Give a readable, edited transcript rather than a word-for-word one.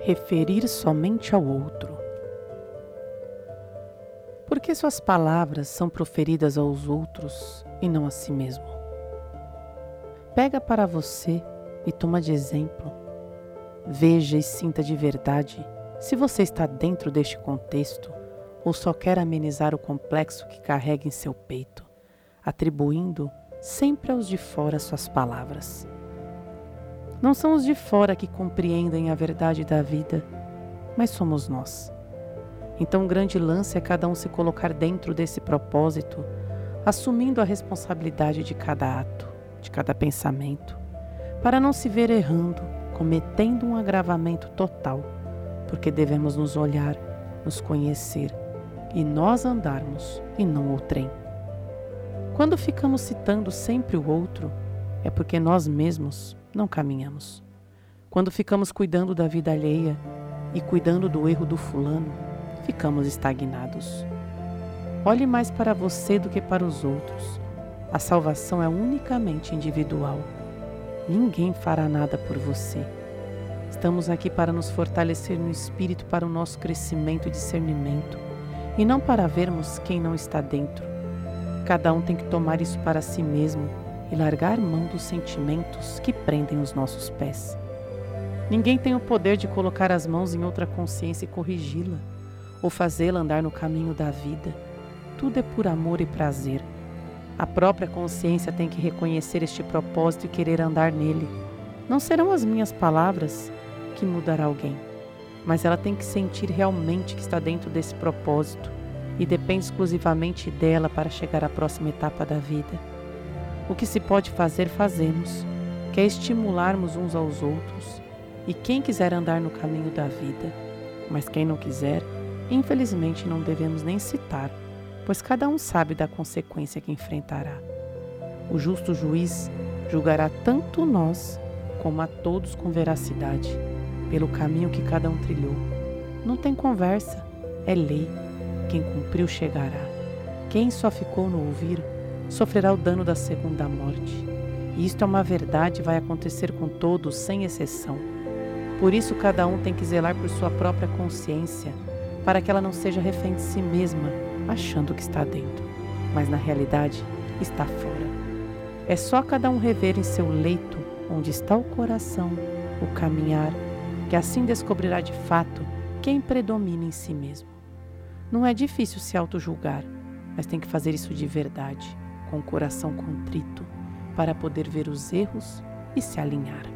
referir somente ao outro. Por que suas palavras são proferidas aos outros e não a si mesmo? Pega para você e toma de exemplo. Veja e sinta de verdade se você está dentro deste contexto ou só quer amenizar o complexo que carrega em seu peito, atribuindo sempre aos de fora suas palavras. Não são os de fora que compreendem a verdade da vida, mas somos nós. Então o grande lance é cada um se colocar dentro desse propósito, assumindo a responsabilidade de cada ato, de cada pensamento, para não se ver errando, cometendo um agravamento total, porque devemos nos olhar, nos conhecer e nós andarmos e não o trem. Quando ficamos citando sempre o outro, é porque nós mesmos não caminhamos. Quando ficamos cuidando da vida alheia e cuidando do erro do fulano, ficamos estagnados. Olhe mais para você do que para os outros. A salvação é unicamente individual. Ninguém fará nada por você. Estamos aqui para nos fortalecer no espírito para o nosso crescimento e discernimento, e não para vermos quem não está dentro. Cada um tem que tomar isso para si mesmo e largar mão dos sentimentos que prendem os nossos pés. Ninguém tem o poder de colocar as mãos em outra consciência e corrigi-la, ou fazê-la andar no caminho da vida. Tudo é por amor e prazer. A própria consciência tem que reconhecer este propósito e querer andar nele. Não serão as minhas palavras que mudará alguém, mas ela tem que sentir realmente que está dentro desse propósito e depende exclusivamente dela para chegar à próxima etapa da vida. O que se pode fazer, fazemos, que é estimularmos uns aos outros, e quem quiser andar no caminho da vida, mas quem não quiser, infelizmente não devemos nem citar, pois cada um sabe da consequência que enfrentará. O justo juiz julgará tanto nós como a todos com veracidade, pelo caminho que cada um trilhou. Não tem conversa, é lei. Quem cumpriu chegará. Quem só ficou no ouvir, sofrerá o dano da segunda morte. E isto é uma verdade e vai acontecer com todos, sem exceção. Por isso cada um tem que zelar por sua própria consciência, para que ela não seja refém de si mesma, achando que está dentro, mas na realidade está fora. É só cada um rever em seu leito, onde está o coração, o caminhar, que assim descobrirá de fato quem predomina em si mesmo. Não é difícil se auto-julgar, mas tem que fazer isso de verdade, com o coração contrito, para poder ver os erros e se alinhar.